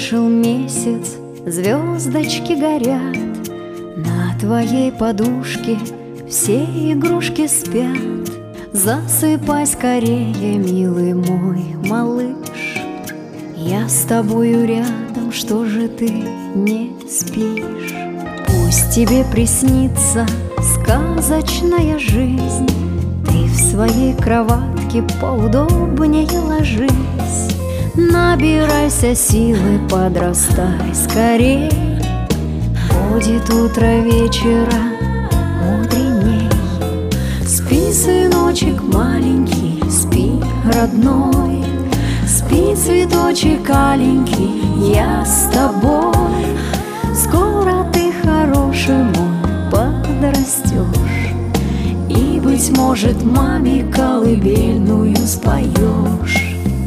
Вышел месяц, звездочки горят, на твоей подушке все игрушки спят. Засыпай скорее, милый мой малыш, я с тобою рядом, что же ты не спишь? Пусть тебе приснится сказочная жизнь, ты в своей кроватке поудобнее ложись. Набирайся силы, подрастай скорей, будет утро вечера мудреней. Спи, сыночек маленький, спи, родной, спи, цветочек аленький, я с тобой. Скоро ты, хороший мой, подрастешь, и, быть может, маме колыбельную споешь.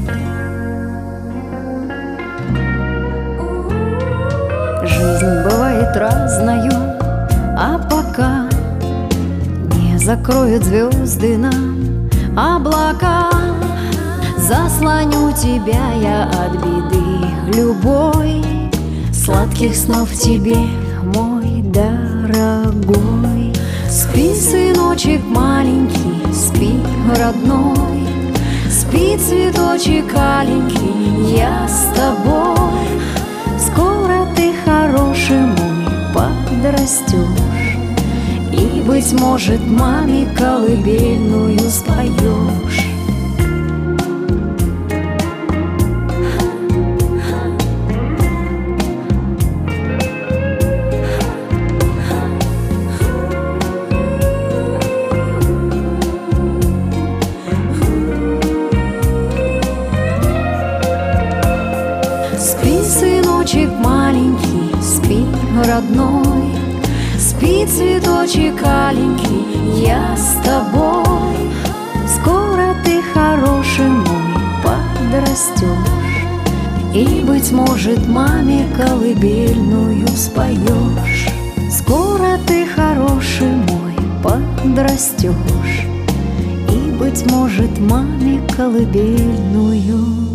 Жизнь бывает разною, а пока не закроют звезды нам облака, заслоню тебя я от беды любой. Сладких снов тебе, мой дорогой. Спи, сыночек маленький, спи, родной, спи, цветочек аленький, я с тобой. Скоро ты, хороший мой, подрастешь, и, быть может, маме колыбельную споешь. Спи, сыночек маленький, спи, родной, спи, цветочек аленький, я с тобой. Скоро ты, хороший мой, подрастешь, и, быть может, маме колыбельную споешь. Скоро ты, хороший мой, подрастешь, и, быть может, маме колыбельную